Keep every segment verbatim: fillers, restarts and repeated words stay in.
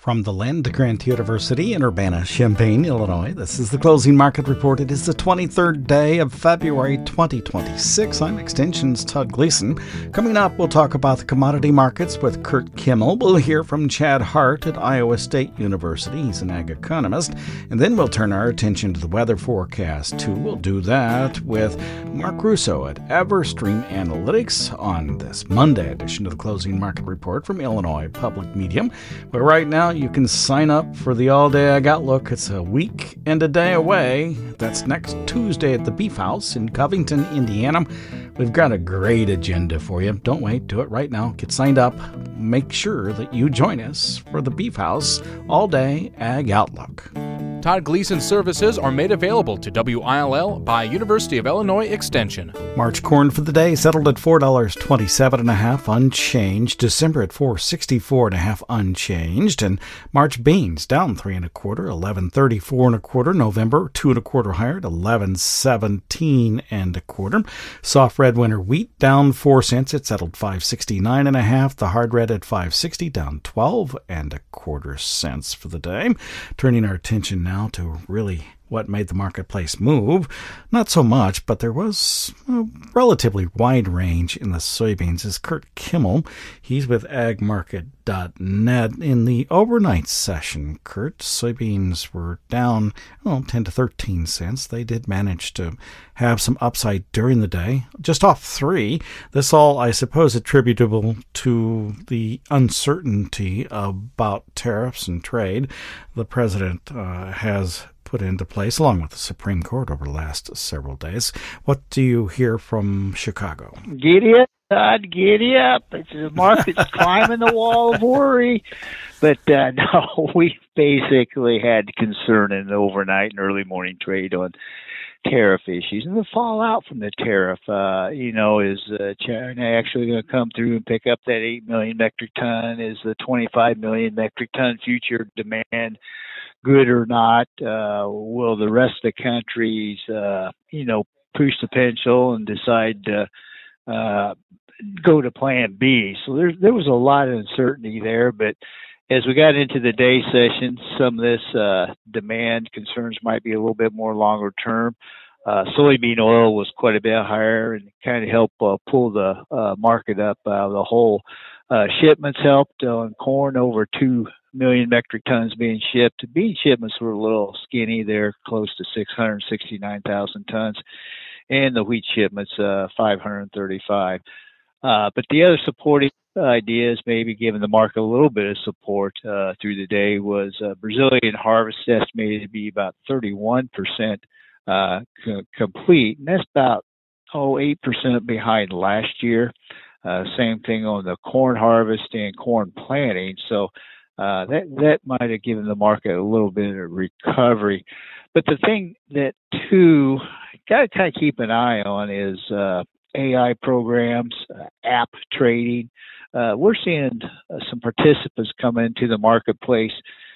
From the land Grant University in Urbana-Champaign, Illinois, this is the Closing Market Report. It is the twenty-third day of February twenty twenty-six. I'm Extension's Todd Gleason. Coming up, we'll talk about the commodity markets with Kurt Kimmel. We'll hear from Chad Hart at Iowa State University. He's an ag economist. And then we'll turn our attention to the weather forecast, too. We'll do that with Mark Russo at Everstream Analytics on this Monday edition of the Closing Market Report from Illinois Public Medium. But right now, you can sign up for the All-Day Ag Outlook. It's a week and a day away. That's next Tuesday at the Beef House in Covington, Indiana. We've got a great agenda for you. Don't wait. Do it right now. Get signed up. Make sure that you join us for the Beef House All-Day Ag Outlook. Todd Gleason services are made available to W I L L by University of Illinois Extension. March corn for the day settled at four dollars and twenty-seven cents and a half unchanged. December at four dollars and sixty-four cents and a half unchanged. And March beans down three and a quarter, eleven thirty-four and a quarter. November two and a quarter higher at eleven seventeen and a quarter. Soft red winter wheat down four cents. It settled five sixty-nine and a half. The hard red at five sixty, down twelve and a quarter cents for the day. Turning our attention now to really what made the marketplace move. Not so much, but there was a relatively wide range in the soybeans. Is Kurt Kimmel. He's with ag market dot net. In the overnight session, Kurt, soybeans were down well, ten to thirteen cents. They did manage to have some upside during the day, just off three. This all, I suppose, attributable to the uncertainty about tariffs and trade the president uh, has put into place, along with the Supreme Court over the last several days. What do you hear from Chicago? Giddy up, Todd, giddy up. It's the market's climbing the wall of worry. But uh, no, we basically had concern in the overnight and early morning trade on tariff issues and the fallout from the tariff. Uh, you know, is uh, China actually going to come through and pick up that eight million metric ton? Is the twenty-five million metric ton future demand good or not? Uh, will the rest of the countries, uh, you know, push the pencil and decide to uh, go to Plan B? So there, there was a lot of uncertainty there. But as we got into the day session, some of this uh, demand concerns might be a little bit more longer term. Uh, soybean oil was quite a bit higher and kind of helped uh, pull the uh, market up out of the hole. Uh, shipments helped on corn, over two million metric tons being shipped. Bean shipments were a little skinny there, close to six hundred sixty-nine thousand tons. And the wheat shipments, uh, five hundred thirty-five. Uh, but the other supporting ideas, maybe giving the market a little bit of support uh, through the day, was uh, Brazilian harvest estimated to be about thirty-one percent uh, c- complete. And that's about, oh, eight percent behind last year. Uh, same thing on the corn harvest and corn planting. So uh, that that might have given the market a little bit of recovery. But the thing that, too, got to kind of keep an eye on is uh, A I programs, uh, app trading. Uh, we're seeing uh, some participants come into the marketplace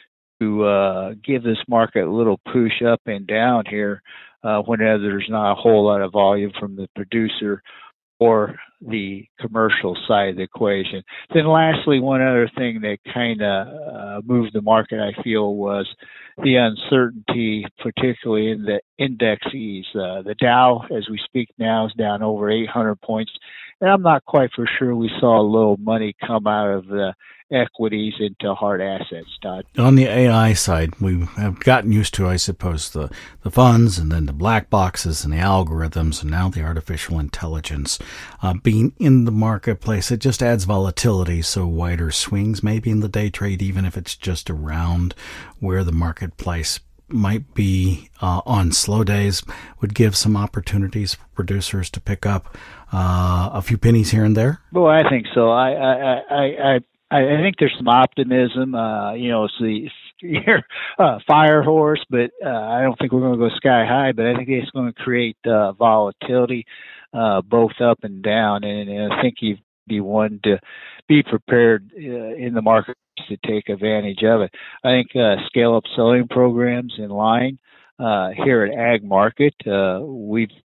to uh, give this market a little push up and down here uh, whenever there's not a whole lot of volume from the producer or the commercial side of the equation. Then lastly, one other thing that kind of uh, moved the market, I feel, was the uncertainty, particularly in the indexes. Uh, the Dow, as we speak now, is down over eight hundred points. And I'm not quite for sure we saw a little money come out of the equities into hard assets, Todd. On the A I side, we have gotten used to, I suppose, the, the funds and then the black boxes and the algorithms and now the artificial intelligence uh, being in the marketplace. It just adds volatility, so wider swings maybe in the day trade, even if it's just around where the marketplace might be uh, on slow days, would give some opportunities for producers to pick up uh, a few pennies here and there? Well, I think so. I I I I, I think there's some optimism. Uh, you know, it's the your uh, fire horse, but uh, I don't think we're going to go sky high. But I think it's going to create uh, volatility, uh, both up and down. And, and I think you'd be one to be prepared uh, in the market to take advantage of it. I think uh, scale up selling programs in line uh, here at Ag Market. Uh, we've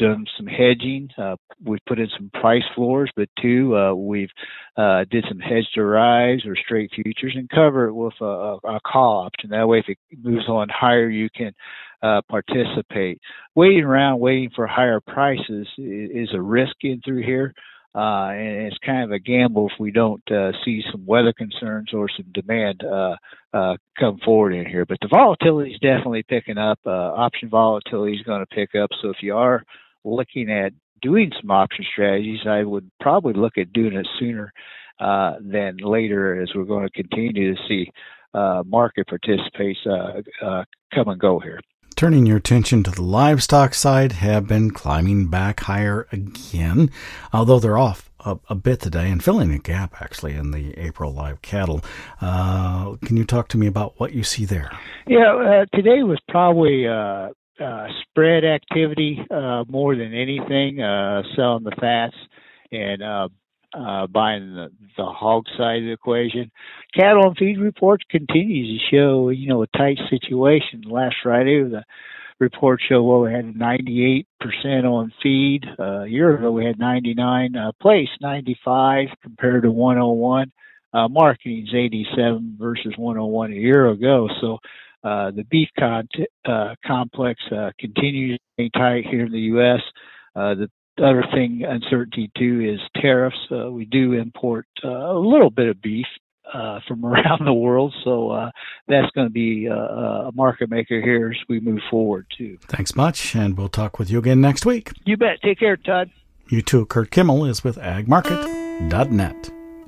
done some hedging. Uh, we've put in some price floors, but two, uh, we've uh, did some hedged arrives or straight futures and cover it with a, a, a call option. That way, if it moves on higher, you can uh, participate. Waiting around, waiting for higher prices is, is a risk in through here. Uh, and it's kind of a gamble if we don't uh, see some weather concerns or some demand uh, uh, come forward in here. But the volatility is definitely picking up. Uh, option volatility is going to pick up. So if you are looking at doing some option strategies, I would probably look at doing it sooner uh, than later, as we're going to continue to see uh, market participants uh, uh, come and go here. Turning your attention to the livestock side, have been climbing back higher again, although they're off a, a bit today and filling a gap, actually, in the April live cattle. Uh, can you talk to me about what you see there? Yeah, uh, today was probably uh, uh, spread activity uh, more than anything, uh, selling the fats and uh, uh, buying the, the hog side of the equation. Cattle and feed reports continues to show, you know, a tight situation. Last Friday, the report showed, well, we had ninety-eight percent on feed. Uh, a year ago, we had ninety-nine. Uh, place, ninety-five compared to one oh one. Uh, marketing's eighty-seven versus one oh one a year ago. So uh, the beef con- uh, complex uh, continues to be tight here in the U S. Uh, the The other thing, uncertainty too, is tariffs. Uh, we do import uh, a little bit of beef uh, from around the world, so uh, that's going to be uh, a market maker here as we move forward too. Thanks much, and we'll talk with you again next week. You bet. Take care, Todd. You too. Kurt Kimmel is with ag market dot net.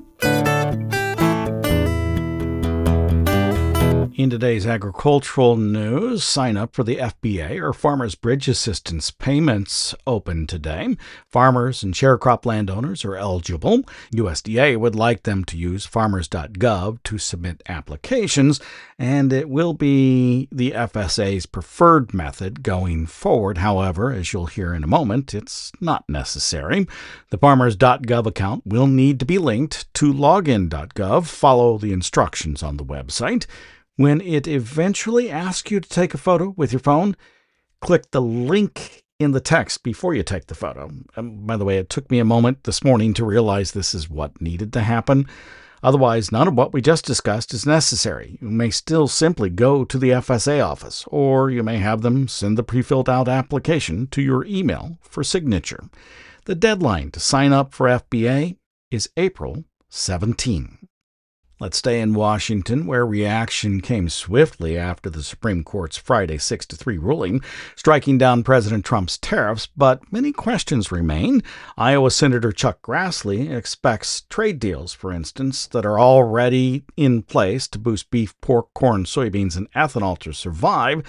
In today's agricultural news, sign up for the F B A or Farmers Bridge Assistance payments open today. Farmers and share crop landowners are eligible. U S D A would like them to use farmers dot gov to submit applications, and it will be the F S A's preferred method going forward. However, as you'll hear in a moment, it's not necessary. The farmers dot gov account will need to be linked to login dot gov. Follow the instructions on the website. When it eventually asks you to take a photo with your phone, click the link in the text before you take the photo. Um, by the way, it took me a moment this morning to realize this is what needed to happen. Otherwise, none of what we just discussed is necessary. You may still simply go to the F S A office, or you may have them send the pre-filled out application to your email for signature. The deadline to sign up for F B A is April seventeenth. Let's stay in Washington, where reaction came swiftly after the Supreme Court's Friday six to three ruling, striking down President Trump's tariffs, but many questions remain. Iowa Senator Chuck Grassley expects trade deals, for instance, that are already in place to boost beef, pork, corn, soybeans, and ethanol to survive,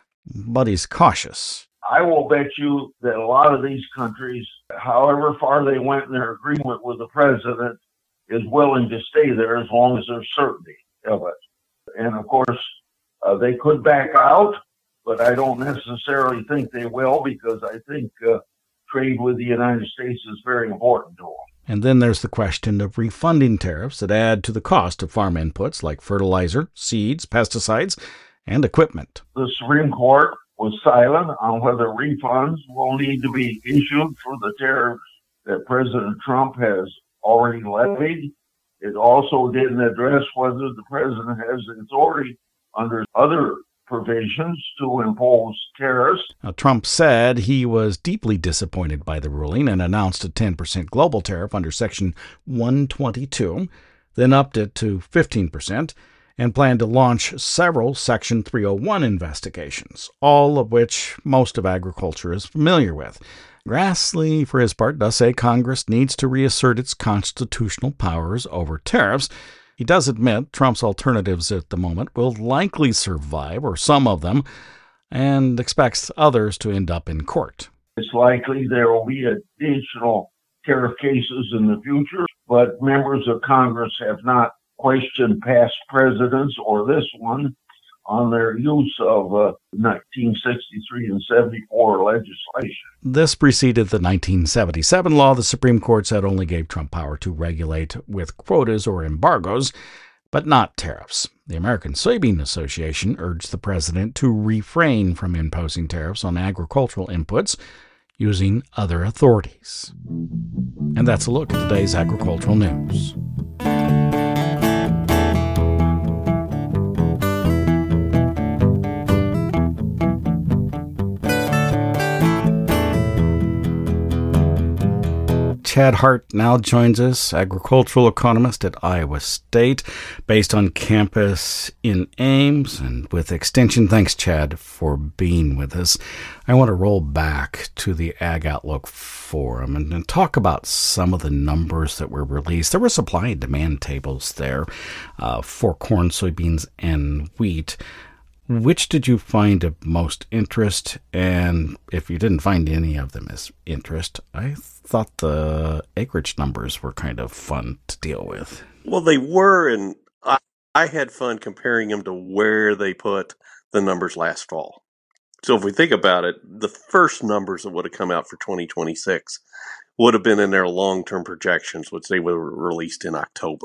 but he's cautious. I will bet you that a lot of these countries, however far they went in their agreement with the president, is willing to stay there as long as there's certainty of it. And of course, uh, they could back out, but I don't necessarily think they will, because I think uh, trade with the United States is very important to them. And then there's the question of refunding tariffs that add to the cost of farm inputs like fertilizer, seeds, pesticides, and equipment. The Supreme Court was silent on whether refunds will need to be issued for the tariffs that President Trump has already levied. It also didn't address whether the president has the authority under other provisions to impose tariffs. Now, Trump said he was deeply disappointed by the ruling and announced a ten percent global tariff under Section one twenty-two, then upped it to fifteen percent, and planned to launch several Section three oh one investigations, all of which most of agriculture is familiar with. Grassley, for his part, does say Congress needs to reassert its constitutional powers over tariffs. He does admit Trump's alternatives at the moment will likely survive, or some of them, and expects others to end up in court. It's likely there will be additional tariff cases in the future, but members of Congress have not questioned past presidents or this one on their use of uh, nineteen sixty-three and seventy-four legislation. This preceded the nineteen seventy-seven law the Supreme Court said only gave Trump power to regulate with quotas or embargoes, but not tariffs. The American Soybean Association urged the president to refrain from imposing tariffs on agricultural inputs. using other authorities. And that's a look at today's agricultural news. Chad Hart now joins us, agricultural economist at Iowa State, based on campus in Ames and with Extension. Thanks, Chad, for being with us. I want to roll back to the Ag Outlook Forum and, and talk about some of the numbers that were released. There were supply and demand tables there uh, for corn, soybeans, and wheat. Which did you find of most interest? And if you didn't find any of them as interest, I thought the acreage numbers were kind of fun to deal with. Well, they were, and I, I had fun comparing them to where they put the numbers last fall. So if we think about it, the first numbers that would have come out for twenty twenty-six would have been in their long-term projections, which they were released in October.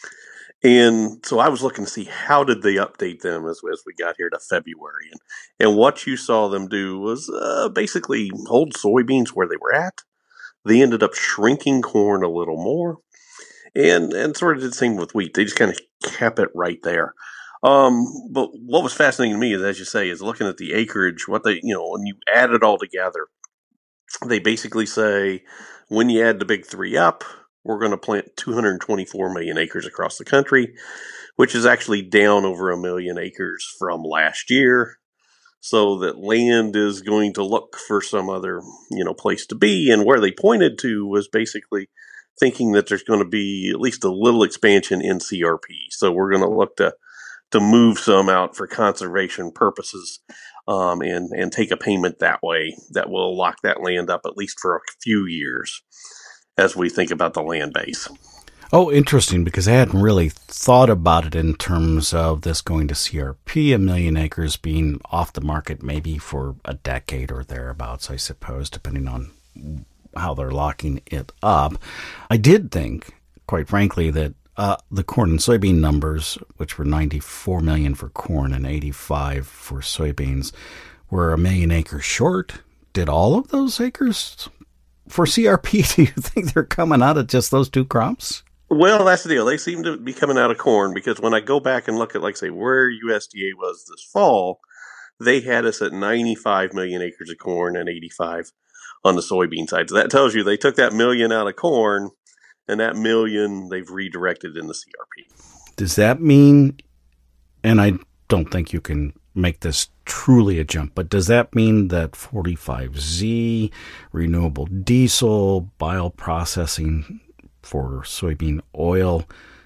And so I was looking to see how did they update them as, as we got here to February. And, and what you saw them do was uh, basically hold soybeans where they were at. They ended up shrinking corn a little more. And and sort of did the same with wheat. They just kind of kept it right there. Um, but what was fascinating to me is, as you say, is looking at the acreage, what they, you know, when you add it all together, they basically say when you add the big three up, we're going to plant two hundred twenty-four million acres across the country, which is actually down over a million acres from last year. So that land is going to look for some other, you know, place to be. And where they pointed to was basically thinking that there's going to be at least a little expansion in C R P. So we're going to look to to move some out for conservation purposes um, and, and take a payment that way that will lock that land up at least for a few years as we think about the land base. Oh, interesting, because I hadn't really thought about it in terms of this going to C R P, a million acres being off the market maybe for a decade or thereabouts, I suppose, depending on how they're locking it up. I did think, quite frankly, that uh, the corn and soybean numbers, which were ninety-four million for corn and eighty-five for soybeans, were a million acres short. Did all of those acres for C R P, do you think they're coming out of just those two crops? Well, that's the deal. They seem to be coming out of corn because when I go back and look at, like, say, where U S D A was this fall, they had us at ninety-five million acres of corn and eighty-five on the soybean side. So that tells you they took that million out of corn, and that million they've redirected into C R P. Does that mean, and I don't think you can make this truly a jump, but does that mean that forty-five Z, renewable diesel, bioprocessing for soybean oil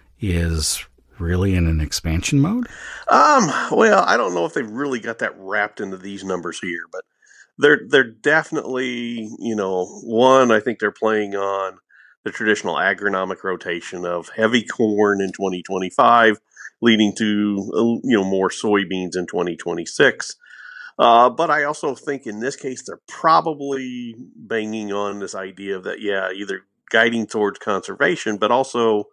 is really in an expansion mode? Um, well, I don't know if they've really got that wrapped into these numbers here, but they're they're definitely, you know, one, I think they're playing on the traditional agronomic rotation of heavy corn in twenty twenty-five, leading to, you know, more soybeans in twenty twenty-six. Uh, but I also think in this case, they're probably banging on this idea of that, yeah, either guiding towards conservation, but also,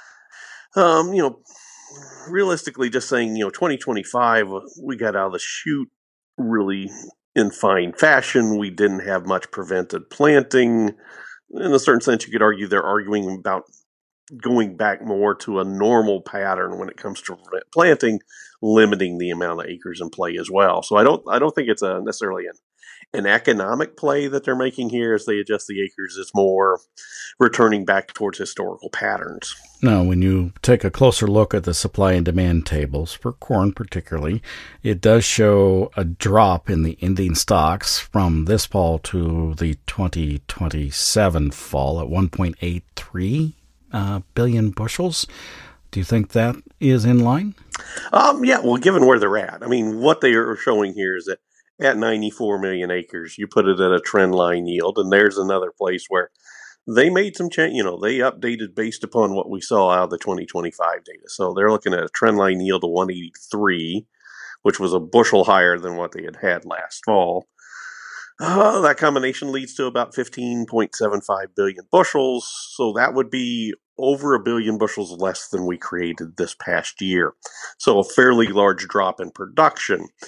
um, you know, realistically just saying, you know, twenty twenty-five, we got out of the chute really in fine fashion. We didn't have much prevented planting. In a certain sense, you could argue they're arguing about going back more to a normal pattern when it comes to planting, limiting the amount of acres in play as well. So I don't, I don't think it's a necessarily an, an economic play that they're making here as they adjust the acres. It's more returning back towards historical patterns. Now, when you take a closer look at the supply and demand tables, for corn particularly, it does show a drop in the ending stocks from this fall to the twenty twenty-seven fall at one point eight three uh, billion bushels. Do you think that is in line? Um, yeah, well, given where they're at. I mean, what they are showing here is that at ninety-four million acres, you put it at a trend line yield, and there's another place where they made some change. You know, they updated based upon what we saw out of the twenty twenty-five data. So they're looking at a trend line yield of one eighty-three, which was a bushel higher than what they had had last fall. Uh, that combination leads to about fifteen point seven five billion bushels. So that would be over a billion bushels less than we created this past year. So a fairly large drop in production,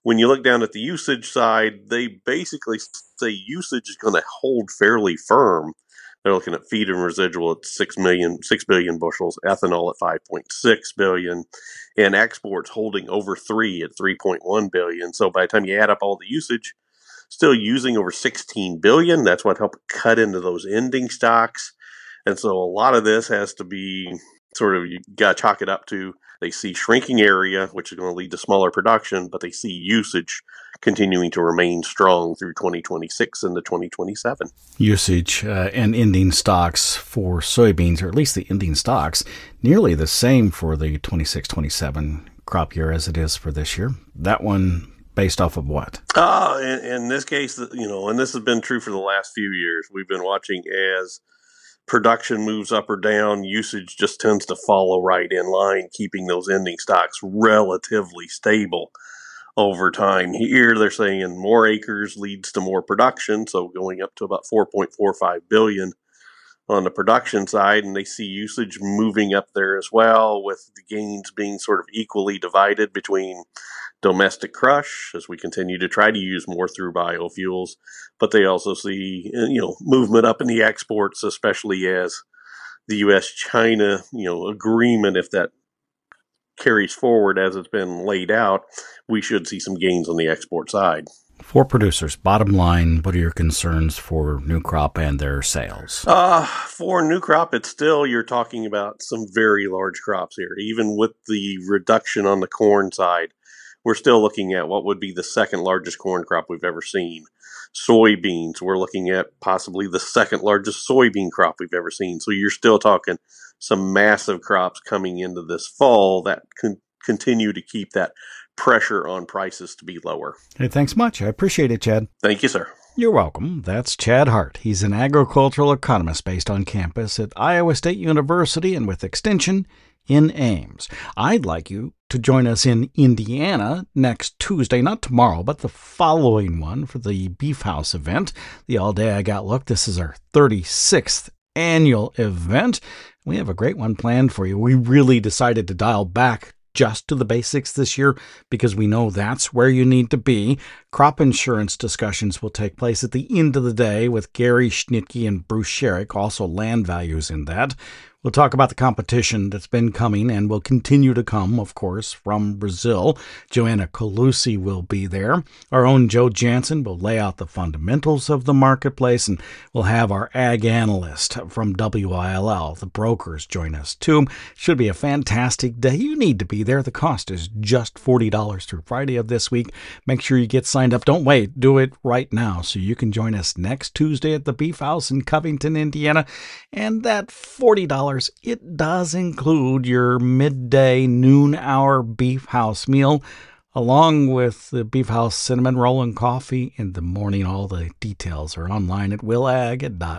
When you look down at the usage side, they basically say usage is going to hold fairly firm. They're looking at feed and residual at six million, six billion bushels, ethanol at five point six billion, and exports holding over three at three point one billion. So by the time you add up all the usage, still using over sixteen billion. That's what helped cut into those ending stocks. And so a lot of this has to be sort of, you got to chalk it up to, they see shrinking area, which is going to lead to smaller production, but they see usage continuing to remain strong through twenty twenty-six into twenty twenty-seven. Usage uh, and ending stocks for soybeans, or at least the ending stocks, nearly the same for the twenty-six twenty-seven crop year as it is for this year. That one based off of what? Uh, in, in this case, you know, and this has been true for the last few years, we've been watching as production moves up or down, usage just tends to follow right in line, keeping those ending stocks relatively stable over time. Here, they're saying more acres leads to more production, so going up to about four point four five billion on the production side, and they see usage moving up there as well, with the gains being sort of equally divided between domestic crush, as we continue to try to use more through biofuels, but they also see, you know, movement up in the exports, especially as the U S China, you know, agreement, if that carries forward as it's been laid out, we should see some gains on the export side. For producers, bottom line, what are your concerns for new crop and their sales? Uh, for new crop, it's still, you're talking about some very large crops here. Even with the reduction on the corn side, we're still looking at what would be the second largest corn crop we've ever seen. Soybeans, we're looking at possibly the second largest soybean crop we've ever seen. So you're still talking some massive crops coming into this fall that can continue to keep that pressure on prices to be lower. Hey, thanks much. I appreciate it, Chad. Thank you, sir. You're welcome. That's Chad Hart. He's an agricultural economist based on campus at Iowa State University and with extension in Ames. I'd like you to join us in Indiana next Tuesday, not tomorrow, but the following one for the Beef House event, the All Day Ag Outlook. This is our thirty-sixth annual event. We have a great one planned for you. We really decided to dial back just to the basics this year because we know that's where you need to be. Crop insurance discussions will take place at the end of the day with Gary Schnitke and Bruce Sherrick, also land values in that. We'll talk about the competition that's been coming and will continue to come, of course, from Brazil. Joanna Colucci will be there. Our own Joe Jansen will lay out the fundamentals of the marketplace, and we'll have our ag analyst from W I L L, the brokers, join us too. Should be a fantastic day. You need to be there. The cost is just forty dollars through Friday of this week. Make sure you get signed up. Don't wait. Do it right now so you can join us next Tuesday at the Beef House in Covington, Indiana. And that forty dollars, it does include your midday noon hour Beef House meal, along with the Beef House cinnamon roll and coffee in the morning. All the details are online at will ag dot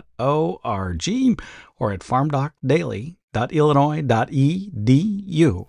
org or at farm doc daily dot illinois dot e d u.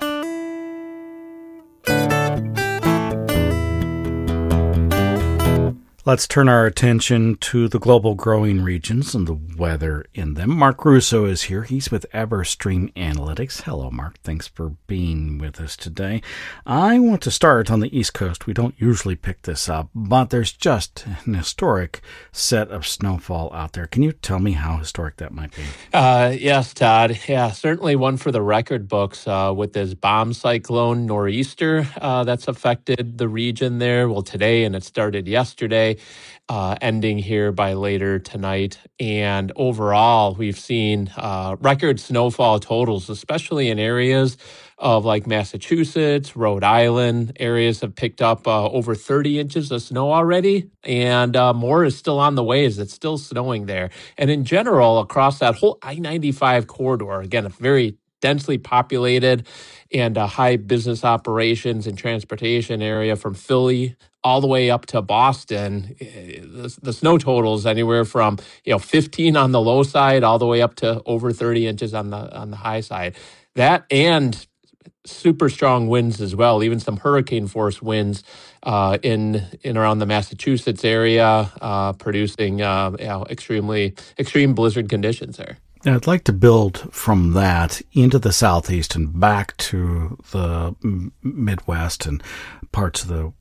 Let's turn our attention to the global growing regions and the weather in them. Mark Russo is here. He's with Everstream Analytics. Hello, Mark. Thanks for being with us today. I want to start on the East Coast. We don't usually pick this up, but there's just an historic set of snowfall out there. Can you tell me how historic that might be? Uh, yes, Todd. Yeah, certainly one for the record books uh, with this bomb cyclone nor'easter uh, that's affected the region there. Well, today, and it started yesterday. Uh, ending here by later tonight. And overall, we've seen uh, record snowfall totals, especially in areas of like Massachusetts, Rhode Island. Areas have picked up uh, over thirty inches of snow already, and uh, more is still on the way as it's still snowing there. And in general, across that whole I ninety-five corridor, again, a very densely populated and uh, high business operations and transportation area from Philly all the way up to Boston. The, the snow totals anywhere from, you know, fifteen on the low side all the way up to over thirty inches on the on the high side. That and super strong winds as well, even some hurricane force winds uh, in in around the Massachusetts area, uh, producing uh, you know, extremely extreme blizzard conditions there. I'd like to build from that into the Southeast and back to the Midwest and parts of the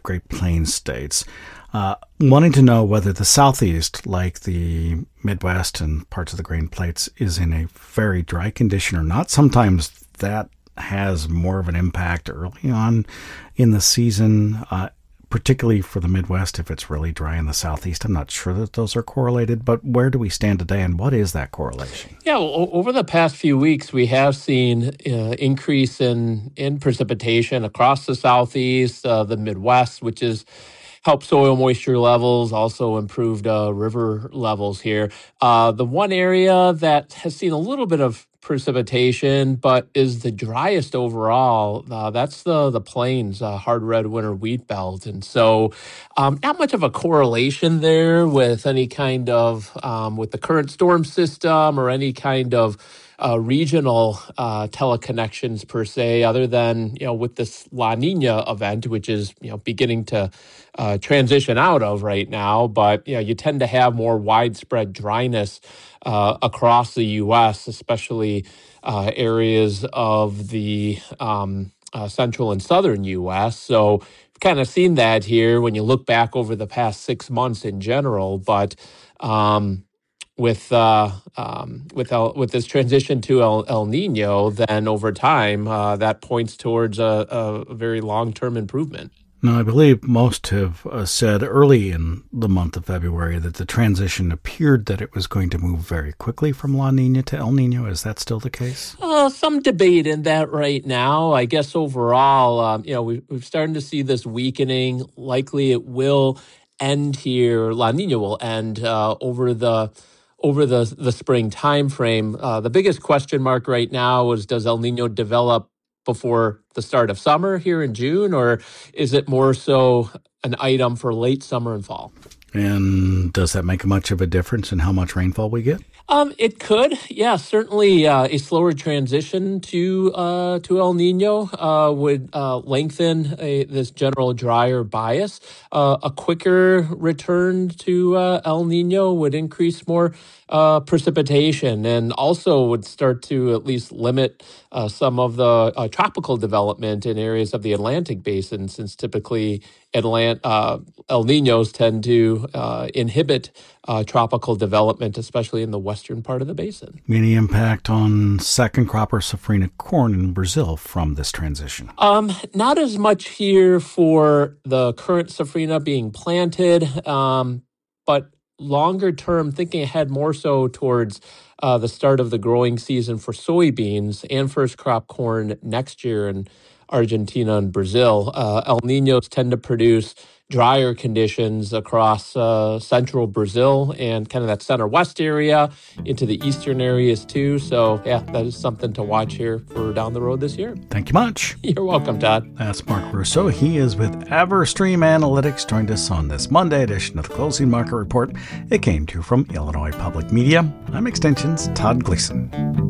Great Plains states, uh, wanting to know whether the Southeast, like the Midwest and parts of the Great Plains, is in a very dry condition or not. Sometimes that has more of an impact early on in the season, uh, particularly for the Midwest if it's really dry in the Southeast. I'm not sure that those are correlated, but where do we stand today, and what is that correlation? Yeah, well, over the past few weeks, we have seen uh, increase in, in precipitation across the Southeast, uh, the Midwest, which is helped soil moisture levels, also improved uh, river levels here. Uh, the one area that has seen a little bit of precipitation, but is the driest overall, uh, that's the the plains, uh, hard red winter wheat belt. And so um, not much of a correlation there with any kind of, um, with the current storm system or any kind of Uh, regional uh, teleconnections per se, other than, you know, with this La Nina event, which is, you know, beginning to uh, transition out of right now. But, you know, you tend to have more widespread dryness uh, across the U S, especially uh, areas of the um, uh, central and southern U S. So we've kind of seen that here when you look back over the past six months in general. But um, with uh, um, with El, with this transition to El, El Nino, then over time, uh, that points towards a, a very long-term improvement. Now, I believe most have uh, said early in the month of February that the transition appeared that it was going to move very quickly from La Nina to El Nino. Is that still the case? Uh, some debate in that right now. I guess overall, um, you know, we, we're starting to see this weakening. Likely it will end here. La Nina will end uh, over the over the the spring time frame. Uh, the biggest question mark right now is, does El Nino develop before the start of summer here in June, or is it more so an item for late summer and fall? And does that make much of a difference in how much rainfall we get? Um, it could, yeah, certainly uh, a slower transition to uh, to El Nino uh, would uh, lengthen a, this general drier bias. Uh, a quicker return to uh, El Nino would increase more uh, precipitation, and also would start to at least limit uh, some of the uh, tropical development in areas of the Atlantic basin, since typically Atlant- uh, El Ninos tend to uh, inhibit uh, tropical development, especially in the western part of the basin. Any impact on second crop or safrinha corn in Brazil from this transition? Um, not as much here for the current safrinha being planted, um, but longer term, thinking ahead more so towards uh, the start of the growing season for soybeans and first crop corn next year in Argentina and Brazil. Uh, El Ninos tend to produce drier conditions across uh, central Brazil and kind of that center west area into the eastern areas too. So yeah, that is something to watch here for down the road this year. Thank you much. You're welcome, Todd. That's Mark Russo. He is with Everstream Analytics, joined us on this Monday edition of the Closing Market Report. It came to you from Illinois Public Media. I'm Extension's Todd Gleason.